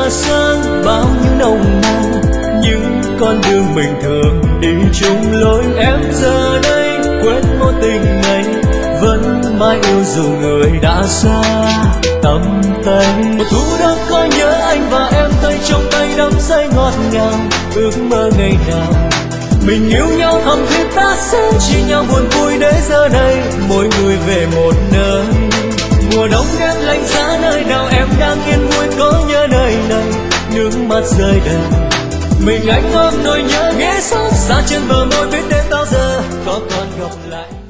tỏa sáng bao nhiêu nồng nàn, những con đường mình thường đi chung lối. Em giờ đây quên mối tình này, vẫn mãi yêu dù người đã xa tầm tay. Một thu đông có nhớ anh và em tay trong tay đắm say ngọt ngào, ước mơ ngày nào mình yêu nhau thầm thiết ta sẽ chia nhau buồn vui. Để giờ đây mỗi người về một nơi, mùa đông đêm lạnh giá nơi nào em đang yên vui có nhớ nơi này. Nước mắt rơi đầy mình anh ôm nỗi nhớ ghé xót xa trên bờ môi, biết đến bao giờ có còn gặp lại.